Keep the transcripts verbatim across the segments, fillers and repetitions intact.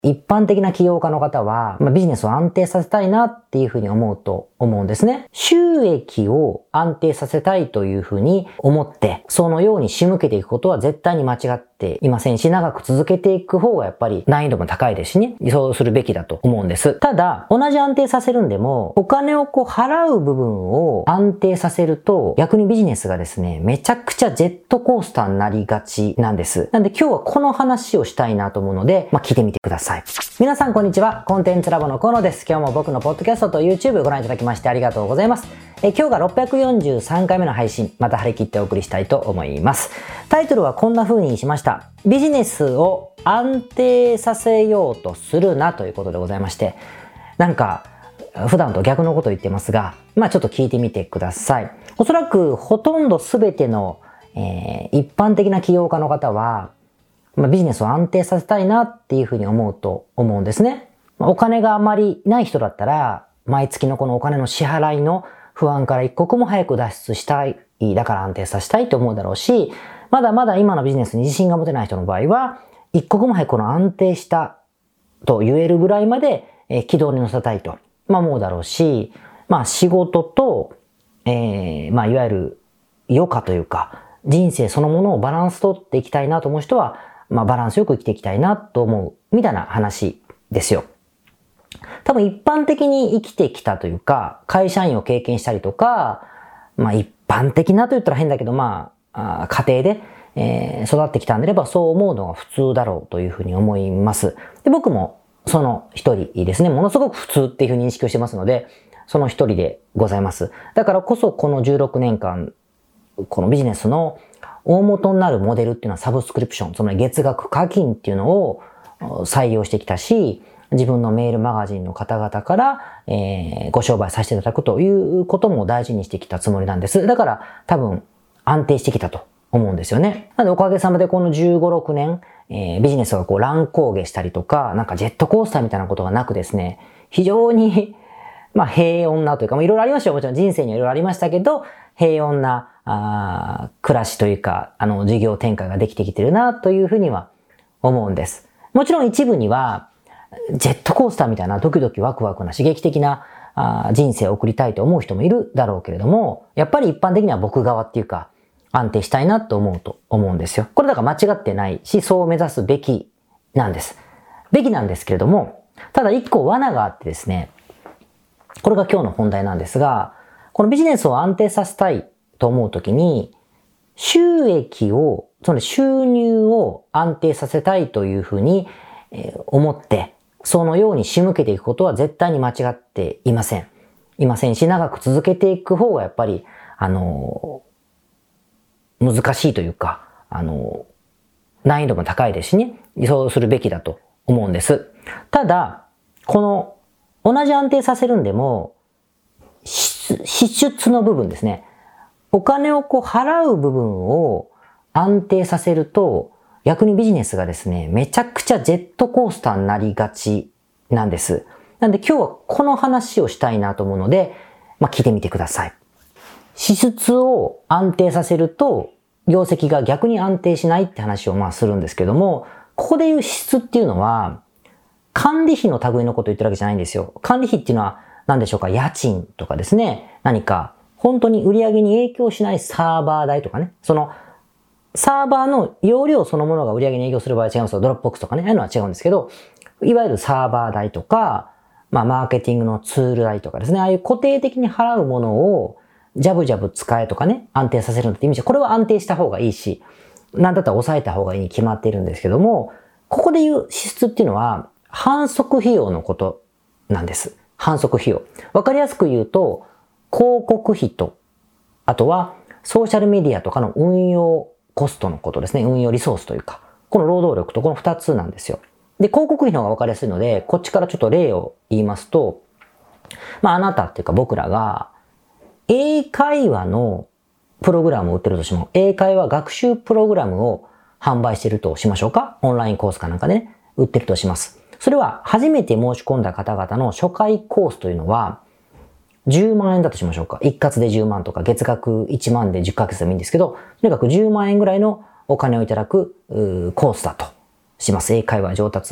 一般的な起業家の方は、まあ、ビジネスを安定させたいなっていうふうに思うと思うんですね。収益を安定させたいというふうに思って、そのように仕向けていくことは絶対に間違っていませんし、長く続けていく方がやっぱり難易度も高いですしね、そうするべきだと思うんです。ただ、同じ安定させるんでも、お金をこう払う部分を安定させると、逆にビジネスがですね、めちゃくちゃジェットコースターになりがちなんです。なんで今日はこの話をしたいなと思うので、まあ、聞いてみてください。皆さんこんにちは。コンテンツラボの河野です。今日も僕のポッドキャストと YouTube ご覧いただきましてありがとうございます。え今日がろっぴゃくよんじゅうさんかいめの配信、また張り切ってお送りしたいと思います。タイトルはこんな風にしました。ビジネスを安定させようとするなということでございまして、なんか普段と逆のことを言ってますが、まあちょっと聞いてみてください。おそらくほとんど全ての、えー、一般的な起業家の方は、まあ、ビジネスを安定させたいなっていうふうに思うと思うんですね。お金があまりない人だったら、毎月のこのお金の支払いの不安から一刻も早く脱出したい、だから安定させたいと思うだろうし、まだまだ今のビジネスに自信が持てない人の場合は、一刻も早くこの安定したと言えるぐらいまで、えー、軌道に乗せたいと、まあ、思うだろうし、まあ仕事と、えー、まあいわゆる余暇というか、人生そのものをバランス取っていきたいなと思う人は、まあバランスよく生きていきたいなと思う、みたいな話ですよ。多分一般的に生きてきたというか、会社員を経験したりとか、まあ一般的なと言ったら変だけど、まあ、あ家庭で、えー、育ってきたんであればそう思うのが普通だろうというふうに思います。で、僕もその一人ですね、ものすごく普通っていうふうに認識をしてますので、その一人でございます。だからこそこのじゅうろくねんかん、このビジネスの大元になるモデルっていうのはサブスクリプション、つまり月額課金っていうのを採用してきたし、自分のメールマガジンの方々から、えー、ご商売させていただくということも大事にしてきたつもりなんです。だから多分安定してきたと思うんですよね。なのでおかげさまでこのじゅうご、ろくねん、えー、ビジネスがこう乱高下したりとか、なんかジェットコースターみたいなことがなくですね、非常にまあ平穏なというか、まあいろいろありましたよ。もちろん人生にはいろいろありましたけど、平穏なあ暮らしというか、あの事業展開ができてきてるなというふうには思うんです。もちろん一部には、ジェットコースターみたいなドキドキワクワクな刺激的なあ人生を送りたいと思う人もいるだろうけれども、やっぱり一般的には僕側っていうか、安定したいなと思うと思うんですよ。これだから間違ってないし、そう目指すべきなんです。べきなんですけれども、ただ一個罠があってですね、これが今日の本題なんですが、このビジネスを安定させたいと思うときに、収益を、つまり収入を安定させたいというふうに思って、そのように仕向けていくことは絶対に間違っていません。いませんし、長く続けていく方がやっぱり、あの、難しいというか、あの、難易度も高いですしね、そうするべきだと思うんです。ただ、この、同じ安定させるんでも、支出の部分ですね。お金をこう払う部分を安定させると、逆にビジネスがですね、めちゃくちゃジェットコースターになりがちなんです。なんで今日はこの話をしたいなと思うので、まあ聞いてみてください。支出を安定させると、業績が逆に安定しないって話をまあするんですけども、ここでいう支出っていうのは、管理費の類のことを言ってるわけじゃないんですよ。管理費っていうのは何でしょうか、家賃とかですね、何か本当に売り上げに影響しないサーバー代とかね、そのサーバーの容量そのものが売り上げに影響する場合は違いますよ。ドロップボックスとかね、ああいうのは違うんですけど、いわゆるサーバー代とか、まあマーケティングのツール代とかですね、ああいう固定的に払うものをジャブジャブ使えとかね、安定させるのって意味じゃ、これは安定した方がいいし、なんだったら抑えた方がいいに決まっているんですけども、ここで言う支出っていうのは、反則費用のことなんです。反則費用。わかりやすく言うと、広告費と、あとはソーシャルメディアとかの運用コストのことですね。運用リソースというか、この労働力とこの二つなんですよ。で、広告費の方がわかりやすいので、こっちからちょっと例を言いますと、まああなたっていうか僕らが、英会話のプログラムを売ってるとしても、英会話学習プログラムを販売してるとしましょうか。オンラインコースかなんかでね、売ってるとします。それは初めて申し込んだ方々の初回コースというのは、じゅうまんえんだとしましょうか。一括でじゅうまんとか月額いちまんでじゅっかげつでもいいんですけど、とにかくじゅうまんえんぐらいのお金をいただくコースだとします。英会話上達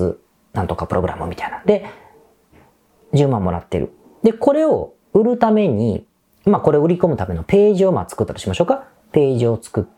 なんとかプログラムみたいな。で、じゅうまんもらってる。で、これを売るために、まあこれを売り込むためのページをまあ作ったとしましょうか。ページを作って、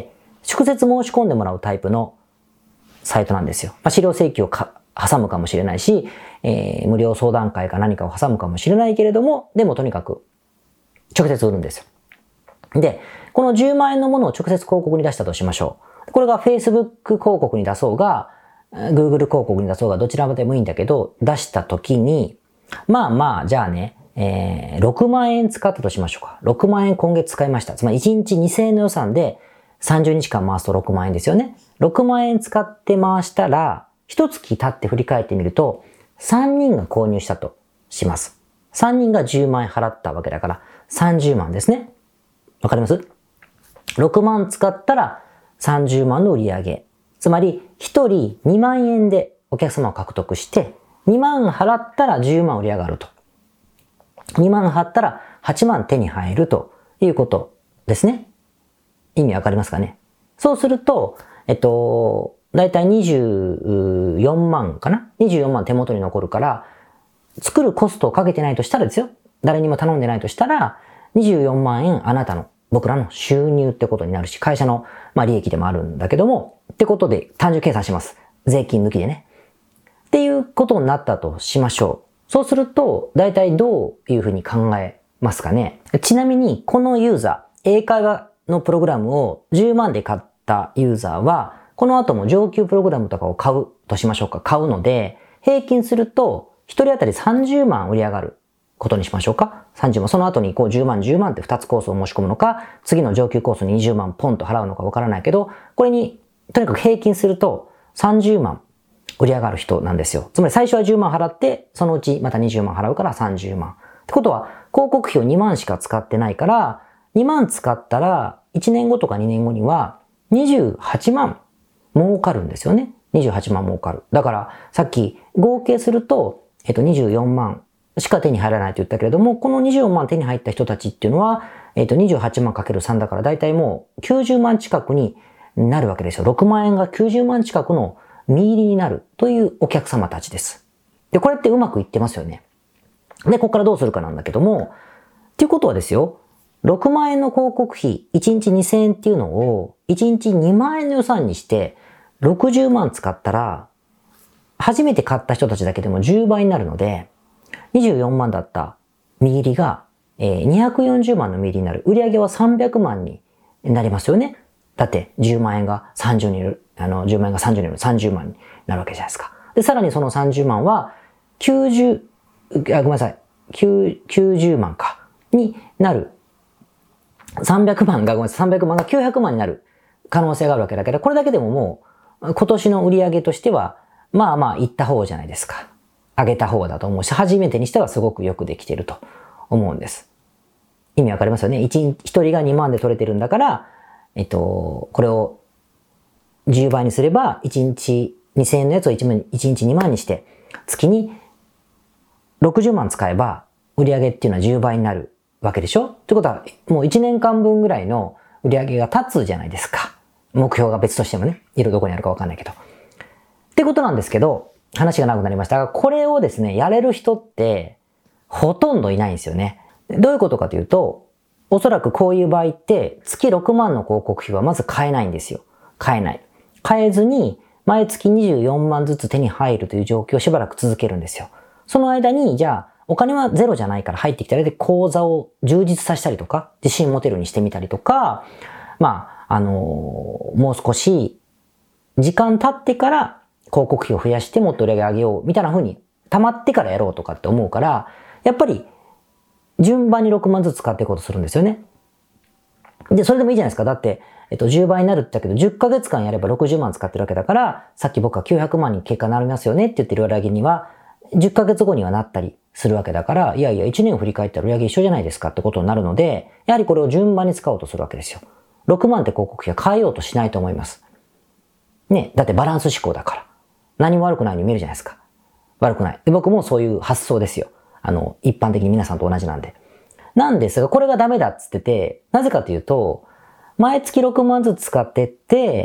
直接申し込んでもらうタイプのサイトなんですよ。まあ、資料請求をか挟むかもしれないし、えー、無料相談会か何かを挟むかもしれないけれども、でもとにかく直接売るんですよ。で、このじゅうまん円のものを直接広告に出したとしましょう。これが Facebook 広告に出そうが、Google 広告に出そうがどちらでもいいんだけど、出したときに、まあまあ、じゃあね、えー、ろくまん円使ったとしましょうか。ろくまん円今月使いました。つまりいちにちにせんえんの予算でさんじゅうにちかん回すとろくまん円ですよね。ろくまん円使って回したら、一月経って振り返ってみると、さんにんが購入したとします。さんにんがじゅうまん円払ったわけだから、さんじゅうまんですね。わかります？ ろく 万使ったらさんじゅうまんの売り上げ。つまり、ひとりにまん円でお客様を獲得して、にまん払ったらじゅうまん売り上がると。にまん払ったらはちまん手に入るということですね。意味わかりますかね？そうすると、えっと、だいたいにじゅうよんまんかな ?にじゅうよんまん手元に残るから、作るコストをかけてないとしたらですよ。誰にも頼んでないとしたら、にじゅうよんまん円あなたの、僕らの収入ってことになるし、会社の、まあ、利益でもあるんだけども、ってことで単純計算します。税金抜きでね。っていうことになったとしましょう。そうすると、だいたいどういうふうに考えますかね。ちなみに、このユーザー、英会話のプログラムをじゅうまんで買ったユーザーは、この後も上級プログラムとかを買うとしましょうか。買うので、平均すると、ひとり当たりさんじゅうまん売り上がることにしましょうか。さんじゅうまん。その後にこうじゅうまん、じゅうまんってふたつコースを申し込むのか、次の上級コースににじゅうまんポンと払うのかわからないけど、これに、とにかく平均するとさんじゅうまん売り上がる人なんですよ。つまり最初はじゅうまん払って、そのうちまたにじゅうまん払うからさんじゅうまん。ってことは、広告費をにまんしか使ってないから、にまん使ったら、いちねんごとかにねんごにはにじゅうはちまん儲かるんですよね。にじゅうはちまん儲かる。だから、さっき合計すると、えっと、にじゅうよんまんしか手に入らないと言ったけれども、このにじゅうよんまん手に入った人たちっていうのは、えっと、にじゅうはちまんかけるさんだから、だいたいもうきゅうじゅうまん近くになるわけですよ。ろくまん円がきゅうじゅうまん近くの見入りになるというお客様たちです。で、これってうまくいってますよね。で、ここからどうするかなんだけども、っていうことはですよ、ろくまん円の広告費、いちにちにせんえんっていうのを、いちにちにまん円の予算にして、ろくじゅうまん使ったら、初めて買った人たちだけでもじゅうばいになるので、にじゅうよんまんだった見入りが、えー、にひゃくよんじゅうまんの見入りになる。売上はさんびゃくまんになりますよね。だってじゅうまん円がさんじゅうにん、あの、じゅうまん円がさんじゅうにん、さんじゅうまんになるわけじゃないですか。で、さらにそのさんじゅうまんは、きゅうじゅう、あ、ごめんなさい、きゅうじゅうまんか、になる。さんびゃくまんが、ごめんなさい、さんびゃくまんがきゅうひゃくまんになる可能性があるわけだけど、これだけでももう、今年の売上としては、まあまあ、いった方じゃないですか。上げた方だと思うし、初めてにしてはすごくよくできていると思うんです。意味わかりますよね。一人、一人がにまんで取れてるんだから、えっと、これをじゅうばいにすれば、いちにちにせんえんのやつをいちにちにまんにして、月にろくじゅうまん使えば、売上っていうのはじゅうばいになるわけでしょ？ってことは、もういちねんかんぶんぐらいの売上が立つじゃないですか。目標が別としてもね、いるどこにあるかわかんないけど。ってことなんですけど、話が長くなりましたが、これをですね、やれる人って、ほとんどいないんですよね。どういうことかというと、おそらくこういう場合って、月ろくまんの広告費はまず買えないんですよ。買えない。買えずに、毎月にじゅうよんまんずつ手に入るという状況をしばらく続けるんですよ。その間に、じゃあ、お金はゼロじゃないから入ってきたらで口座を充実させたりとか、自信持てるようにしてみたりとか、まあ、あのー、もう少し、時間経ってから広告費を増やしてもっと売り上げ上げよう、みたいな風に溜まってからやろうとかって思うから、やっぱり、順番にろくまんずつ使っていこうとするんですよね。で、それでもいいじゃないですか。だって、えっと、じゅうばいになるって言ったけど、じゅっかげつかんやればろくじゅうまん使ってるわけだから、さっき僕はきゅうひゃくまんに結果になりますよねって言ってる売り上げには、じゅっかげつごにはなったりするわけだから、いやいや、いちねんを振り返ったら売り上げ一緒じゃないですかってことになるので、やはりこれを順番に使おうとするわけですよ。ろくまんって広告費は変えようとしないと思います。ね、だってバランス思考だから。何も悪くないように見えるじゃないですか。悪くない。で、僕もそういう発想ですよ。あの、一般的に皆さんと同じなんで。なんですが、これがダメだっつってて、なぜかというと、毎月ろくまんずつ使ってって、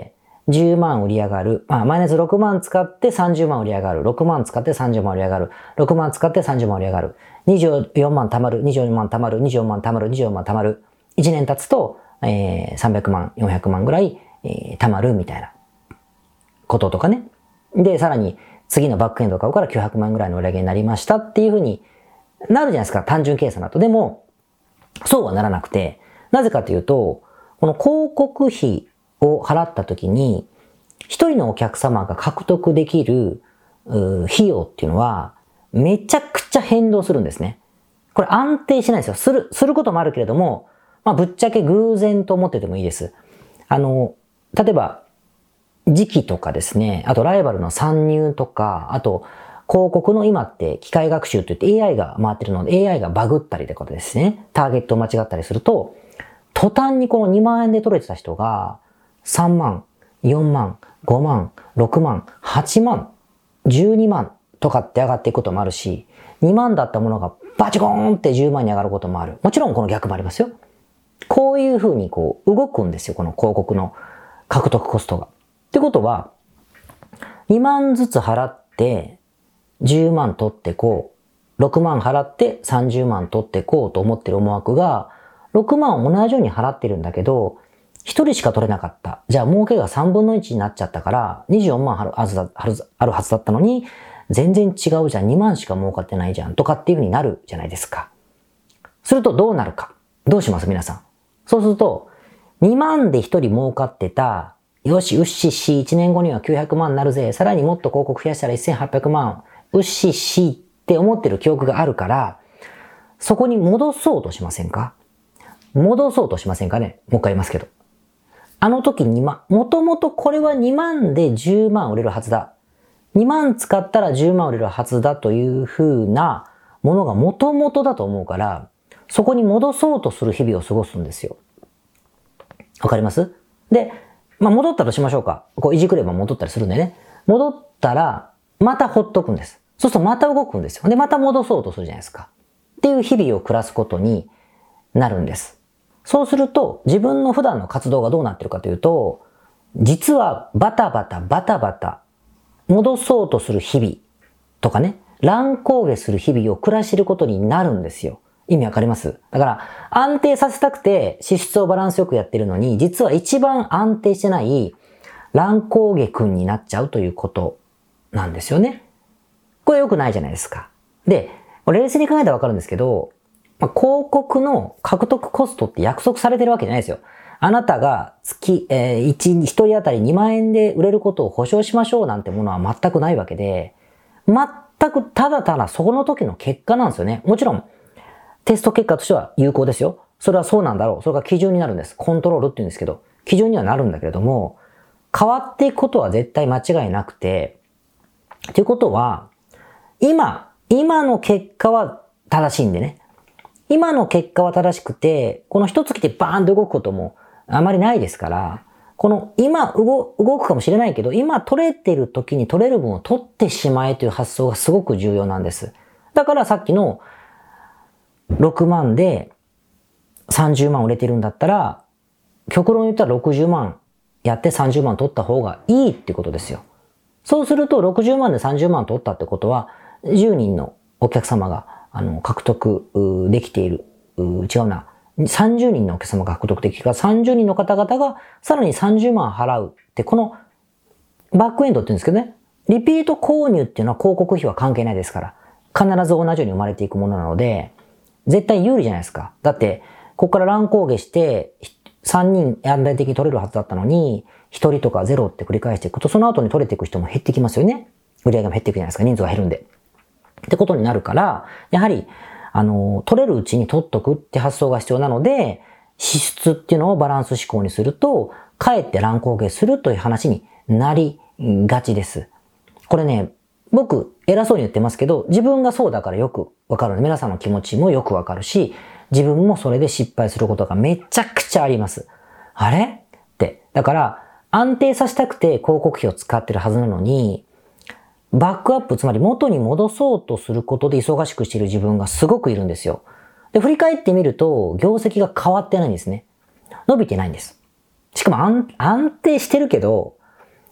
じゅうまん売り上がる。まあ、マイナスろくまん使ってさんじゅうまん売り上がる。ろくまん使ってさんじゅうまん売り上がる。ろくまん使ってさんじゅうまん売り上がる。にじゅうよんまん貯まる。にじゅうよんまん貯まる。にじゅうよんまん貯まる。にじゅうよんまん貯まる。いちねん経つと、えー、さんびゃくまん、よんひゃくまんぐらい、えー、貯まるみたいなこととかね。で、さらに次のバックエンド買うからきゅうひゃくまんぐらいの売り上げになりましたっていうふうになるじゃないですか。単純計算だと。でも、そうはならなくて、なぜかというと、この広告費を払った時に、一人のお客様が獲得できる費用っていうのは、めちゃくちゃ変動するんですね。これ安定しないですよ。する、することもあるけれども、まあ、ぶっちゃけ偶然と思っててもいいです。あの、例えば、時期とかですね、あとライバルの参入とか、あと、広告の今って機械学習といって エーアイ が回ってるので エーアイ がバグったりとかですね、ターゲットを間違ったりすると、途端にこのにまんえんで取れてた人がさんまん、よんまん、ごまん、ろくまん、はちまん、じゅうにまんとかって上がっていくこともあるし、にまんだったものがバチコーンってじゅうまんに上がることもある。もちろんこの逆もありますよ。こういう風にこう動くんですよ、この広告の獲得コストが。ってことは、にまんずつ払ってじゅうまん取ってこう、ろくまん払ってさんじゅうまん取ってこうと思ってる思惑が、ろくまん同じように払ってるんだけど、ひとりしか取れなかった。じゃあ儲けがさんぶんのいちになっちゃったから、にじゅうよんまんあるはずだ、あるはずだったのに、全然違うじゃん。にまんしか儲かってないじゃん。とかっていう風になるじゃないですか。するとどうなるか。どうします皆さん。そうすると、にまんでひとり儲かってた、よし、うっしっし、いちねんごにはきゅうひゃくまんになるぜ。さらにもっと広告増やしたらせんはっぴゃくまん。うっしっしって思ってる記憶があるから、そこに戻そうとしませんか？戻そうとしませんかね？もう一回言いますけど。あの時にまん、もともとこれはにまんでじゅうまん売れるはずだ。にまん使ったらじゅうまん売れるはずだという風なものがもともとだと思うから、そこに戻そうとする日々を過ごすんですよ。わかります？で、まあ戻ったとしましょうか。こういじくれば戻ったりするんでね。戻ったら、またほっとくんです。そうするとまた動くんですよ。で、また戻そうとするじゃないですか。っていう日々を暮らすことになるんです。そうすると、自分の普段の活動がどうなってるかというと、実はバタバタバタバタ、戻そうとする日々とかね、乱高下する日々を暮らしていることになるんですよ。意味わかります？だから、安定させたくて支出をバランスよくやってるのに、実は一番安定してない乱高下君になっちゃうということなんですよね。これ良くないじゃないですか。で、冷静に考えたらわかるんですけど、まあ、広告の獲得コストって約束されてるわけじゃないですよ。あなたが月、えー、一、一人当たりにまんえんで売れることを保証しましょうなんてものは全くないわけで、全くただただそこの時の結果なんですよね。もちろん、テスト結果としては有効ですよ。それはそうなんだろう。それが基準になるんです。コントロールって言うんですけど、基準にはなるんだけれども、変わっていくことは絶対間違いなくて、ということは、今、今の結果は正しいんでね。今の結果は正しくて、この一月でバーンと動くこともあまりないですから、この今動、動くかもしれないけど、今取れてる時に取れる分を取ってしまえという発想がすごく重要なんです。だからさっきのろくまんでさんじゅうまん売れてるんだったら、極論言ったらろくじゅうまんやってさんじゅうまん取った方がいいってことですよ。そうするとろくじゅうまんでさんじゅうまん取ったってことは、じゅうにんのお客様があの獲得できている。違うな。さんじゅうにんのお客様が獲得できるから、さんじゅうにんの方々がさらにさんじゅうまん払うって、このバックエンドって言うんですけどね。リピート購入っていうのは広告費は関係ないですから。必ず同じように生まれていくものなので、絶対有利じゃないですか。だって、ここから乱高下して、さんにん安定的に取れるはずだったのに、ひとりとかゼロって繰り返していくと、その後に取れていく人も減ってきますよね。売り上げも減っていくじゃないですか。人数が減るんで。ってことになるから、やはり、あの、取れるうちに取っとくって発想が必要なので、支出っていうのをバランス思考にすると、かえって乱高下するという話になりがちです。これね、僕、偉そうに言ってますけど、自分がそうだからよくわかる。皆さんの気持ちもよくわかるし、自分もそれで失敗することがめちゃくちゃあります。あれって。だから、安定させたくて広告費を使ってるはずなのに、バックアップ、つまり元に戻そうとすることで忙しくしている自分がすごくいるんですよ。で、振り返ってみると、業績が変わってないんですね。伸びてないんです。しかも安、安定してるけど、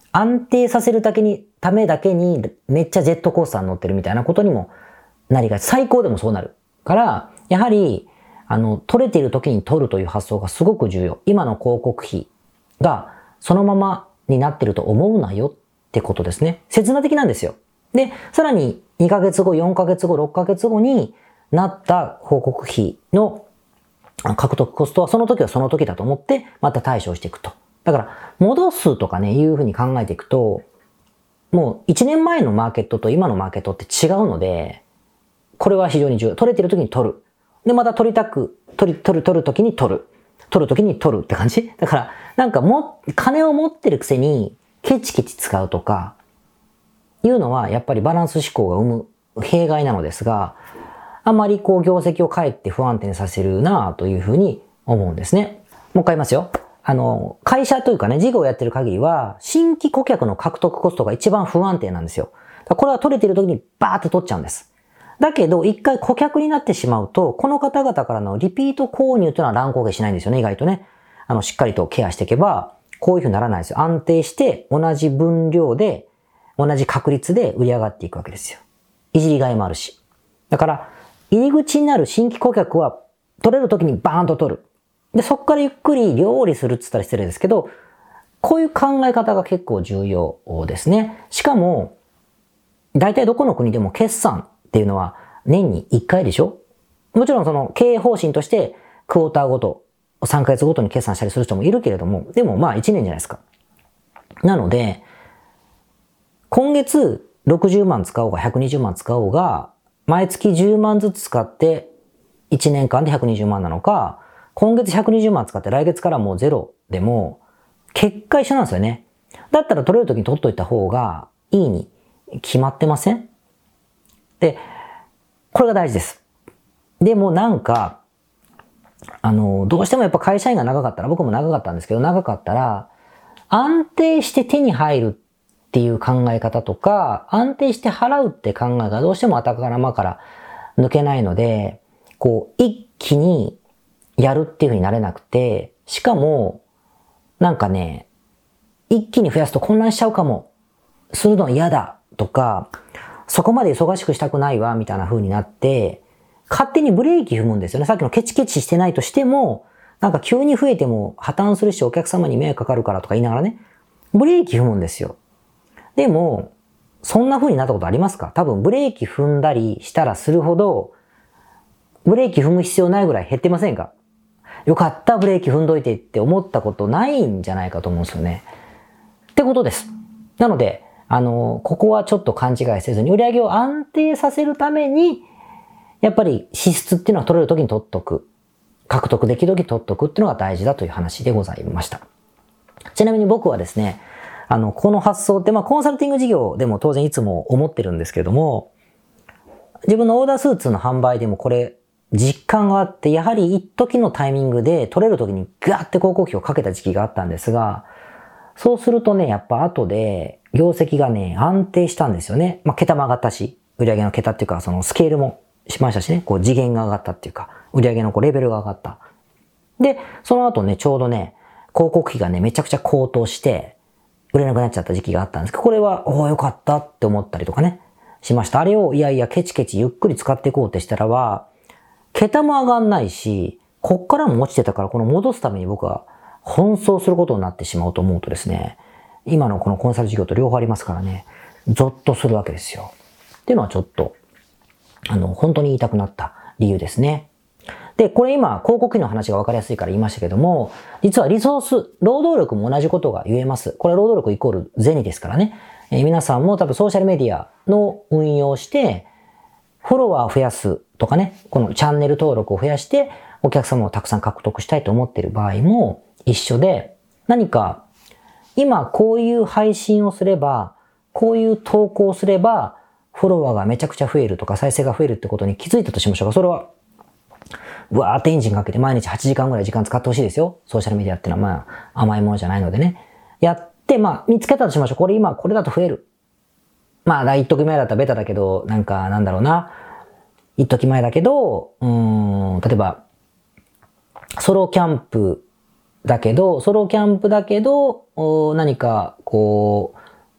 安定させるだけに、ためだけにめっちゃジェットコースターに乗ってるみたいなことにもなりがち。最高でもそうなる。から、やはり、あの、取れている時に取るという発想がすごく重要。今の広告費がそのままになってると思うなよってことですね。刹那的なんですよ。で、さらににかげつご、よんかげつご、ろっかげつごになった広告費の獲得コストはその時はその時だと思ってまた対処していくと。だから、戻すとかね、いうふうに考えていくと、もういちねんまえのマーケットと今のマーケットって違うので、これは非常に重要。取れてる時に取る。で、また取りたく、取り、取る、取る時に取る。取る時に取るって感じ？だから、なんかも、金を持ってるくせに、ケチケチ使うとか、いうのはやっぱりバランス思考が生む弊害なのですが、あまりこう業績をかえって不安定にさせるなぁというふうに思うんですね。もう一回言いますよ。あの、会社というかね、事業をやってる限りは、新規顧客の獲得コストが一番不安定なんですよ。これは取れてる時にバーって取っちゃうんです。だけど、一回顧客になってしまうと、この方々からのリピート購入というのは乱高下しないんですよね、意外とね。あの、しっかりとケアしていけば、こういうふうにならないですよ。安定して同じ分量で、同じ確率で売り上がっていくわけですよ。いじりがいもあるし。だから、入り口になる新規顧客は、取れる時にバーンと取る。で、そこからゆっくり料理するって言ったら失礼ですけど、こういう考え方が結構重要ですね。しかも、大体どこの国でも決算っていうのは年にいっかいでしょ？もちろんその経営方針としてクォーターごと、さんかげつごとに決算したりする人もいるけれども、でもまあいちねんじゃないですか。なので、今月ろくじゅうまん使おうがひゃくにじゅうまん使おうが、毎月じゅうまんずつ使っていちねんかんでひゃくにじゅうまんなのか、今月ひゃくにじゅうまん使って来月からもうゼロでも、結果一緒なんですよね。だったら取れる時に取っといた方がいいに決まってません？で、これが大事です。でもなんか、あの、どうしてもやっぱ会社員が長かったら、僕も長かったんですけど、長かったら、安定して手に入るっていう考え方とか、安定して払うって考えがどうしても頭から抜けないので、こう、一気にやるっていう風になれなくて、しかも、なんかね、一気に増やすと混乱しちゃうかも、するの嫌だとか、そこまで忙しくしたくないわ、みたいな風になって、勝手にブレーキ踏むんですよね。さっきのケチケチしてないとしても、なんか急に増えても破綻するしお客様に迷惑かかるからとか言いながらね、ブレーキ踏むんですよ。でも、そんな風になったことありますか？多分ブレーキ踏んだりしたらするほど、ブレーキ踏む必要ないぐらい減ってませんか？よかった、ブレーキ踏んどいてって思ったことないんじゃないかと思うんですよね。ってことです。なので、あの、ここはちょっと勘違いせずに、売上を安定させるために、やっぱり支出っていうのは取れるときに取っとく。獲得できるときに取っとくっていうのが大事だという話でございました。ちなみに僕はですね、あの、この発想って、まあ、コンサルティング事業でも当然いつも思ってるんですけれども、自分のオーダースーツの販売でもこれ、実感があって、やはり一時のタイミングで取れるときにガーって広告費をかけた時期があったんですが、そうするとね、やっぱ後で業績がね、安定したんですよね。まあ、桁も上がったし、売上の桁っていうか、そのスケールもしましたしね、こう次元が上がったっていうか、売上のこうレベルが上がった。で、その後ね、ちょうどね、広告費がね、めちゃくちゃ高騰して、売れなくなっちゃった時期があったんですけど、これは、おーよかったって思ったりとかね、しました。あれを、いやいや、ケチケチゆっくり使っていこうってしたらは、桁も上がんないし、こっからも落ちてたから、この戻すために僕は、奔走することになってしまうと思うとですね、今のこのコンサル事業と両方ありますからね、ゾッとするわけですよ。っていうのはちょっと、あの、本当に言いたくなった理由ですね。で、これ今、広告費の話が分かりやすいから言いましたけども、実はリソース、労働力も同じことが言えます。これ労働力イコール銭ですからね。えー、皆さんも多分ソーシャルメディアの運用して、フォロワーを増やすとかね、このチャンネル登録を増やして、お客様をたくさん獲得したいと思っている場合も一緒で、何か、今こういう配信をすれば、こういう投稿をすれば、フォロワーがめちゃくちゃ増えるとか再生が増えるってことに気づいたとしましょうか。それは、うわーってエンジンかけて毎日はちじかんぐらい時間使ってほしいですよ。ソーシャルメディアっていうのはまあ甘いものじゃないのでね。やって、まあ見つけたとしましょう。これ今これだと増える。まあ一時前だったらベタだけど、なんかなんだろうな。一時前だけど、うーん、例えば、ソロキャンプだけど、ソロキャンプだけど、何かこう、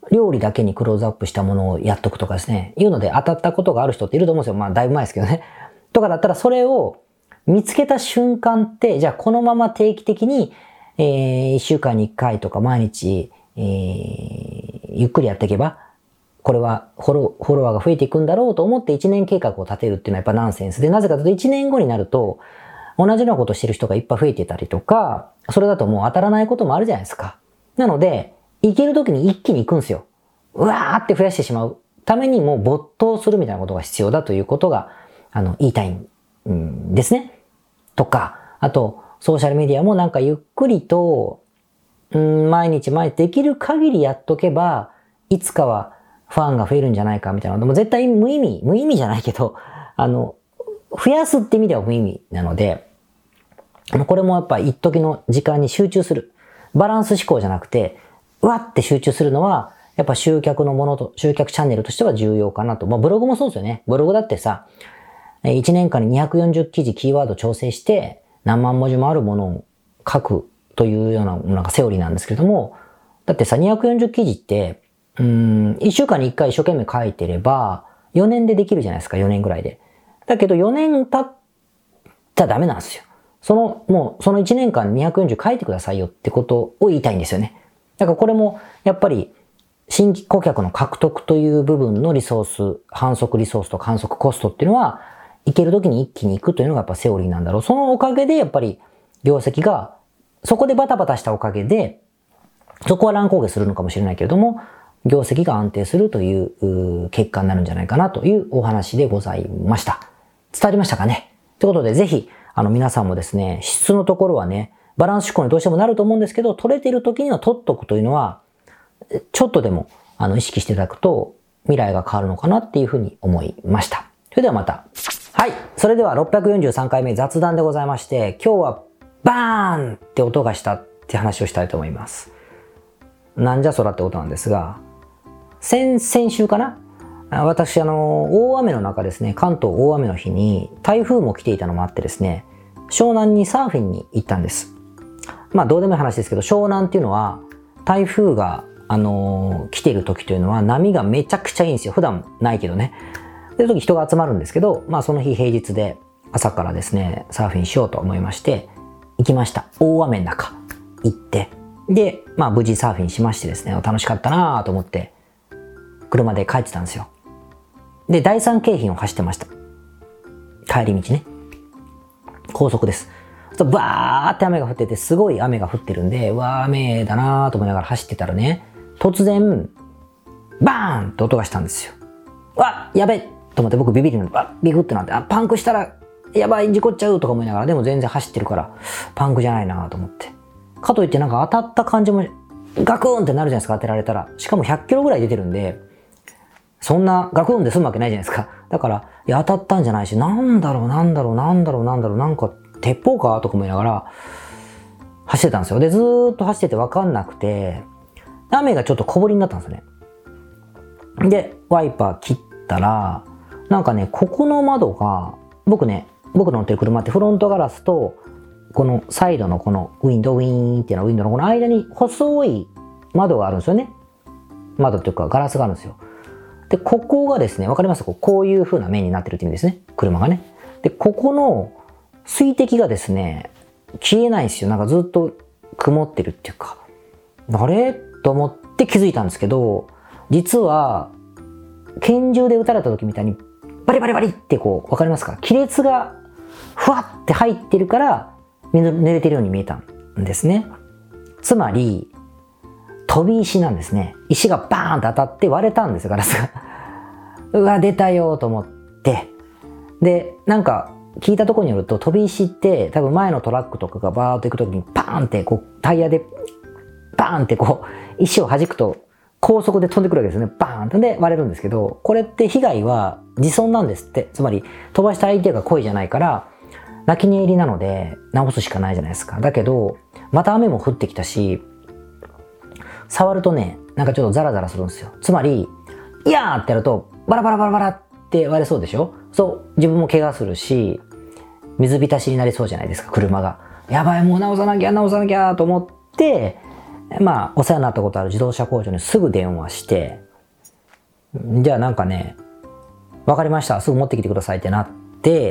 料理だけにクローズアップしたものをやっとくとかですね、いうので当たったことがある人っていると思うんですよ。まあだいぶ前ですけどね。とかだったらそれを見つけた瞬間って、じゃあこのまま定期的に、えー、いっしゅうかんにいっかいとか毎日、えー、ゆっくりやっていけば、これはフォロー、フォロワーが増えていくんだろうと思っていちねん計画を立てるっていうのはやっぱナンセンスで、なぜかというといちねんごになると、同じようなことをしてる人がいっぱい増えてたりとか、それだともう当たらないこともあるじゃないですか。なので、行ける時に一気に行くんですよ。うわーって増やしてしまうためにもう没頭するみたいなことが必要だということが、あの、言いたいんですね。とか、あと、ソーシャルメディアもなんかゆっくりと、うん、毎日毎日できる限りやっとけば、いつかはファンが増えるんじゃないかみたいなのも絶対無意味、無意味じゃないけど、あの、増やすって意味では無意味なので、これもやっぱ一時の時間に集中する。バランス思考じゃなくて、うわって集中するのは、やっぱ集客のものと、集客チャンネルとしては重要かなと。まあブログもそうですよね。ブログだってさ、いちねんかんににひゃくよんじゅうきじキーワード調整して、何万文字もあるものを書くというような、なんかセオリーなんですけれども、だってさ、にひゃくよんじゅうきじって、うーん、いっしゅうかんにいっかい一生懸命書いてれば、よねんでできるじゃないですか、よねんぐらいで。だけどよねん経ったらダメなんですよ。その、もう、そのいちねんかんにひゃくよんじゅう書いてくださいよってことを言いたいんですよね。だからこれも、やっぱり、新規顧客の獲得という部分のリソース、反則リソースと反則コストっていうのは、行ける時に一気に行くというのがやっぱセオリーなんだろう。そのおかげで、やっぱり、業績が、そこでバタバタしたおかげで、そこは乱高下するのかもしれないけれども、業績が安定するという結果になるんじゃないかなというお話でございました。伝わりましたかね？ということで、ぜひ、あの皆さんもですね、質のところはね、バランス思考にどうしてもなると思うんですけど、取れている時には取っとくというのは、ちょっとでもあの意識していただくと未来が変わるのかなっていうふうに思いました。それではまた。はい。それではろっぴゃくよんじゅうさんかいめ雑談でございまして、今日はバーンって音がしたって話をしたいと思います。なんじゃそらってことなんですが、先、先週かな？私、あの、大雨の中ですね、関東大雨の日に台風も来ていたのもあってですね、湘南にサーフィンに行ったんです。まあどうでもいい話ですけど、湘南っていうのは台風が、あのー、来ている時というのは波がめちゃくちゃいいんですよ。普段ないけどね。で、時人が集まるんですけど、まあその日平日で朝からですね、サーフィンしようと思いまして、行きました。大雨の中行って、で、まあ無事サーフィンしましてですね、楽しかったなぁと思って、車で帰ってたんですよ。で、第三京浜を走ってました。帰り道ね。高速です。バーって雨が降ってて、すごい雨が降ってるんで、うわー雨だなーと思いながら走ってたらね、突然、バーンって音がしたんですよ。うわやべっと思って僕ビビりの、あビクってなって、あ、パンクしたら、やばい、事故っちゃうとか思いながら、でも全然走ってるから、パンクじゃないなーと思って。かといってなんか当たった感じも、ガクーンってなるじゃないですか、当てられたら。しかもひゃっキロぐらい出てるんで、そんなガクーンで済むわけないじゃないですか。だから、いや当たったんじゃないし、なんだろう、なんだろう、なんだろう、なんだろう、なんか、鉄砲かとか思いながら、走ってたんですよ。で、ずーっと走っててわかんなくて、雨がちょっと小降りになったんですよね。で、ワイパー切ったら、なんかね、ここの窓が、僕ね、僕の乗ってる車ってフロントガラスと、このサイドのこのウィンドウィーンっていうのウィンドウのこの間に細い窓があるんですよね。窓っていうかガラスがあるんですよ。で、ここがですね、わかります？こういう風な面になってるって意味ですね。車がね。で、ここの水滴がですね、消えないんですよ。なんかずっと曇ってるっていうか。あれと思って気づいたんですけど、実は、拳銃で撃たれた時みたいに、バリバリバリってこう、わかりますか？亀裂がふわって入ってるから、濡れてるように見えたんですね。つまり、飛び石なんですね。石がバーンと当たって割れたんですよ、ガラスが。うわ、出たよと思って。で、なんか、聞いたところによると、飛び石って多分前のトラックとかがバーッと行くときにパーンってこうタイヤでバーンってこう石を弾くと高速で飛んでくるわけですよね。バーンってで割れるんですけど、これって被害は自損なんですって。つまり飛ばした相手が故意じゃないから泣き寝入りなので直すしかないじゃないですか。だけどまた雨も降ってきたし、触るとね、なんかちょっとザラザラするんですよ。つまりいやーってやるとバラバラバラバラって割れそうでしょ。そう自分も怪我するし、水浸しになりそうじゃないですか、車が。やばい、もう直さなきゃ直さなきゃと思ってまあお世話になったことある自動車工場にすぐ電話して、じゃあなんかね、わかりました、すぐ持ってきてくださいってなって、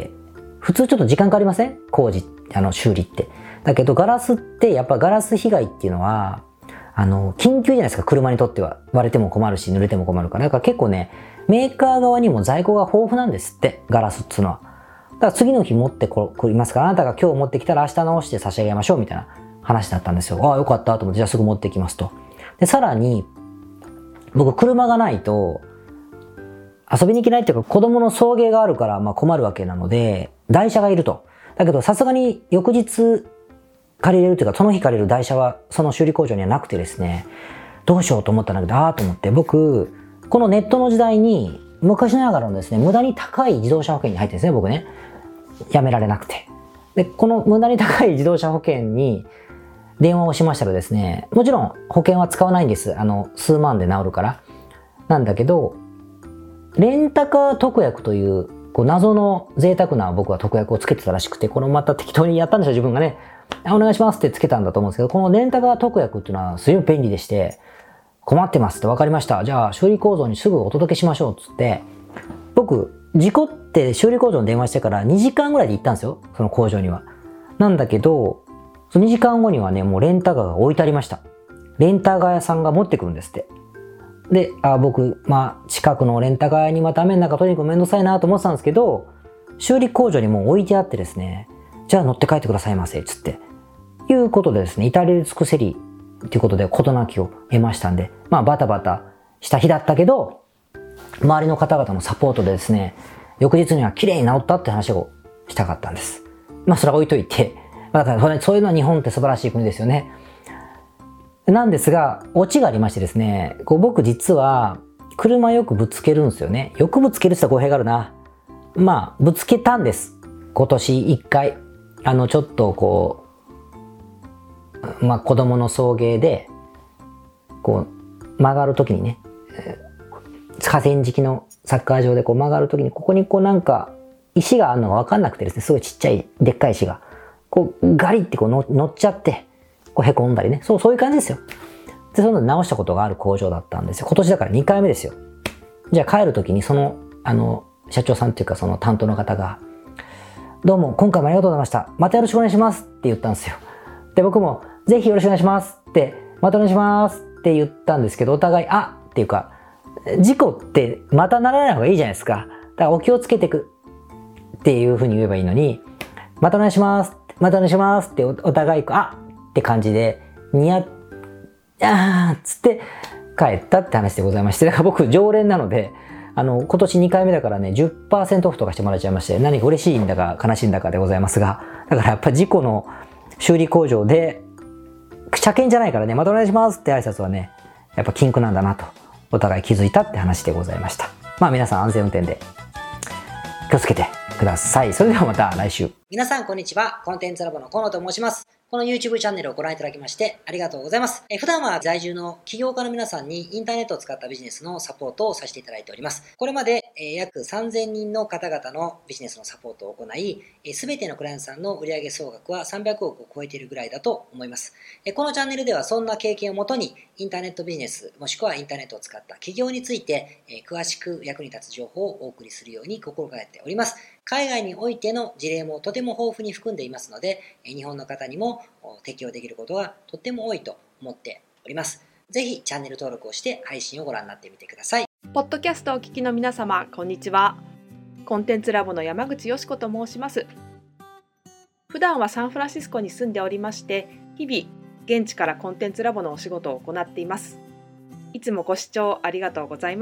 普通ちょっと時間かかりません？工事、あの修理って。だけどガラスってやっぱガラス被害っていうのはあの緊急じゃないですか。車にとっては割れても困るし濡れても困るから。だから結構ね、メーカー側にも在庫が豊富なんですって、ガラスっつうのは。だから次の日持ってこりますから、あなたが今日持ってきたら明日直して差し上げましょうみたいな話だったんですよ。ああよかったと思って、じゃあすぐ持ってきますと。でさらに僕車がないと遊びに行けないっていうか、子供の送迎があるからまあ困るわけなので、台車がいると。だけどさすがに翌日借りれるというか、その日借りれる台車はその修理工場にはなくてですね、どうしようと思ったんだけど、ああと思って、僕このネットの時代に昔ながらのですね、無駄に高い自動車保険に入ってるんですね、僕ね。やめられなくて。で、この無駄に高い自動車保険に電話をしましたらですね、もちろん保険は使わないんです。あの、数万で治るから。なんだけど、レンタカー特約という、こう謎の贅沢な僕は特約をつけてたらしくて、このまた適当にやったんですよ、自分がね。お願いしますってつけたんだと思うんですけど、このレンタカー特約っていうのはすごい便利でして、困ってますって分かりました。じゃあ修理工場にすぐお届けしましょうっつって、僕、事故って修理工場に電話してからにじかんぐらいで行ったんですよ、その工場には。なんだけど、そのにじかんごにはね、もうレンタカーが置いてありました。レンタカー屋さんが持ってくるんですって。で、あ僕、まあ、近くのレンタカー屋にまた雨の中取りに行くのめんどくさいなと思ってたんですけど、修理工場にもう置いてあってですね、じゃあ乗って帰ってくださいませ、つって。いうことでですね、至れり尽くせりということで事なきを得ましたんで、まあバタバタした日だったけど、周りの方々のサポートでですね、翌日には綺麗に治ったって話をしたかったんです。まあそれは置いといて、だからそれそういうのは日本って素晴らしい国ですよね。なんですが、オチがありましてですね、こう僕実は車よくぶつけるんですよね。よくぶつけるって言ったら語弊があるな。まあぶつけたんです。今年一回。あのちょっとこう、まあ子供の送迎で、こう曲がるときにね、河川敷のサッカー場でこう曲がるときに、ここにこうなんか石があるのが分かんなくてですね、すごいちっちゃいでっかい石がこうガリってこうの乗っちゃってこうへこんだりね、そうそういう感じですよ。でそういうの直したことがある工場だったんですよ。今年だからにかいめですよ。じゃあ帰るときにそのあの社長さんっていうかその担当の方が、どうも今回もありがとうございました、またよろしくお願いしますって言ったんですよ。で僕もぜひよろしくお願いしますって、またお願いしますって言ったんですけど、お互いあっていうか、事故ってまたならない方がいいじゃないですか。だからお気をつけてくっていうふうに言えばいいのに、またお願いします、またお願いしますってお互いあって感じでニヤッあーっつって帰ったって話でございまして、だから僕常連なので、あの今年にかいめだからね じゅっパーセント オフとかしてもらっちゃいまして、何か嬉しいんだか悲しいんだかでございますが、だからやっぱ事故の修理工場で車検じゃないからね、またお願いしますって挨拶はね、やっぱ禁句なんだなとお互い気づいたって話でございました。まあ皆さん安全運転で気をつけてください。それではまた来週。 皆さんこんにちは。コンテンツラボの河野と申します。この YouTube チャンネルをご覧いただきましてありがとうございます。え普段は在住の起業家の皆さんにインターネットを使ったビジネスのサポートをさせていただいております。これまでえ約さんぜんにんの方々のビジネスのサポートを行い、すべてのクライアントさんの売上総額はさんびゃくおくを超えているぐらいだと思います。このチャンネルではそんな経験をもとにインターネットビジネスもしくはインターネットを使った起業について詳しく役に立つ情報をお送りするように心がけております。海外においての事例もとても豊富に含んでいますので、日本の方にも適用できることがとっても多いと思っております。ぜひチャンネル登録をして配信をご覧になってみてください。 ポッドキャストをお聞きの皆様、こんにちは。コンテンツラボの山口よし子と申します。普段はサンフランシスコに住んでおりまして、日々現地からコンテンツラボのお仕事を行っています。いつもご視聴ありがとうございます。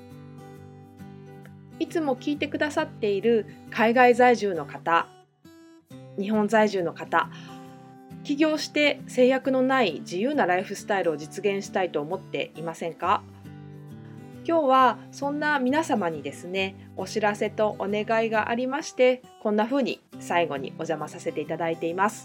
いつも聞いてくださっている海外在住の方、日本在住の方、起業して制約のない自由なライフスタイルを実現したいと思っていませんか？今日はそんな皆様にですね、お知らせとお願いがありまして、こんな風に最後にお邪魔させていただいています。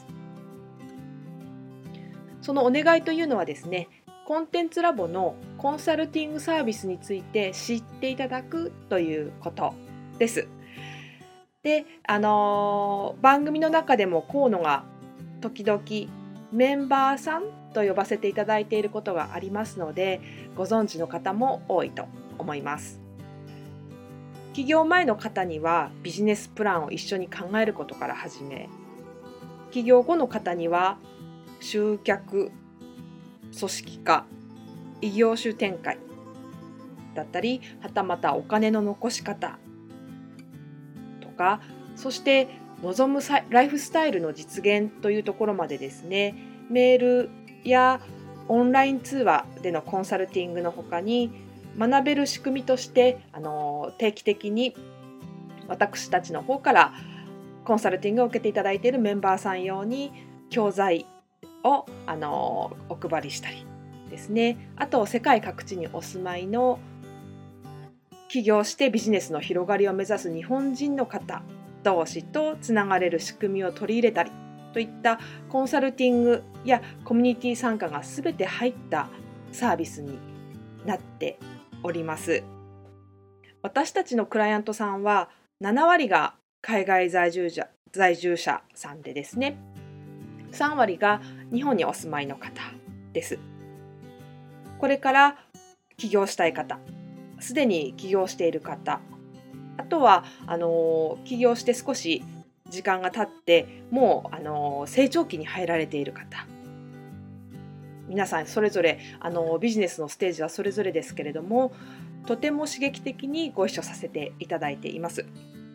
そのお願いというのはですね、コンテンツラボのコンサルティングサービスについて知っていただくということです。で、あのー、番組の中でも河野が時々 メンバーさんと呼ばせていただいていることがありますので、ご存知の方も多いと思います。起業前の方にはビジネスプランを一緒に考えることから始め、起業後の方には集客、組織化、異業種展開だったり、はたまたお金の残し方とか、そして望むライフスタイルの実現というところまでですね、メールやオンライン通話でのコンサルティングの他に、学べる仕組みとしてあの定期的に私たちの方からコンサルティングを受けていただいているメンバーさん用に教材をあのお配りしたりですね、あと世界各地にお住まいの起業してビジネスの広がりを目指す日本人の方同士とつながれる仕組みを取り入れたりといったコンサルティングやコミュニティ参加がすべて入ったサービスになっております。私たちのクライアントさんはななわりが海外在住者、在住者さんでですね、さんわりが日本にお住まいの方です。これから起業したい方、すでに起業している方、あとはあの起業して少し時間が経ってもうあの成長期に入られている方、皆さんそれぞれあのビジネスのステージはそれぞれですけれども、とても刺激的にご一緒させていただいています。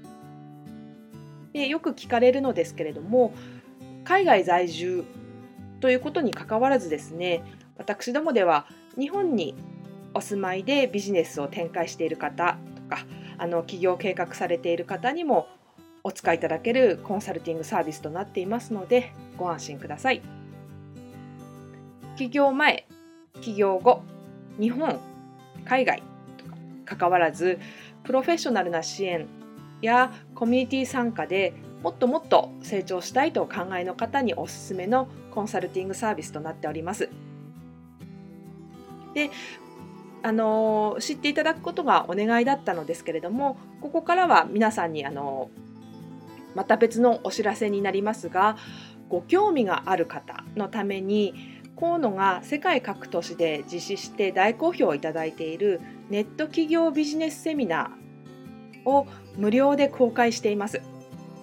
で、よく聞かれるのですけれども、海外在住ということにかかわらずですね、私どもでは日本にお住まいでビジネスを展開している方とか、あの起業計画されている方にもお使いいただけるコンサルティングサービスとなっていますので、ご安心ください。起業前、起業後、日本、海外とか関わらず、プロフェッショナルな支援やコミュニティ参加でもっともっと成長したいとお考えの方におすすめのコンサルティングサービスとなっております。で、あの知っていただくことがお願いだったのですけれども、ここからは皆さんにあのまた別のお知らせになりますが、ご興味がある方のために河野が世界各都市で実施して大好評をいただいているネット企業ビジネスセミナーを無料で公開しています。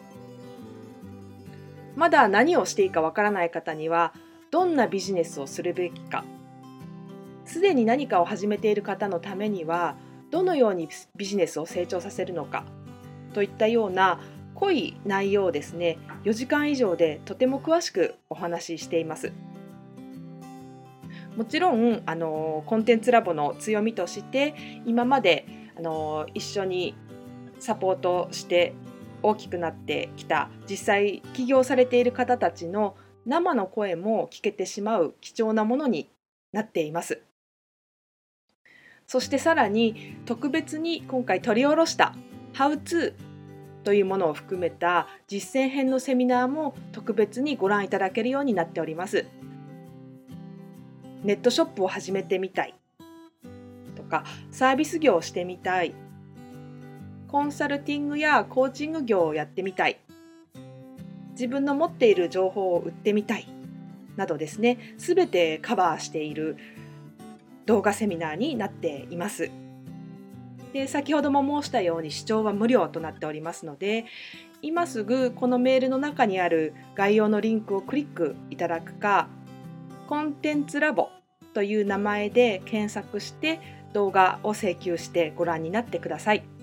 まだ何をしていいかわからない方には、どんなビジネスをするべきか、すでに何かを始めている方のためにはどのようにビジネスを成長させるのかといったような濃い内容をですね、よじかん以上でとても詳しくお話ししています。もちろんあのコンテンツラボの強みとして、今まであの一緒にサポートして大きくなってきた、実際起業されている方たちの生の声も聞けてしまう貴重なものになっています。そしてさらに特別に今回取り下ろしたハウツーというものを含めた実践編のセミナーも特別にご覧いただけるようになっております。ネットショップを始めてみたいとか、サービス業をしてみたい、コンサルティングやコーチング業をやってみたい、自分の持っている情報を売ってみたいなどですね、すべてカバーしている動画セミナーになっています。で、先ほども申したように視聴は無料となっておりますので、今すぐこのメールの中にある概要のリンクをクリックいただくか、コンテンツラボという名前で検索して動画を請求してご覧になってください。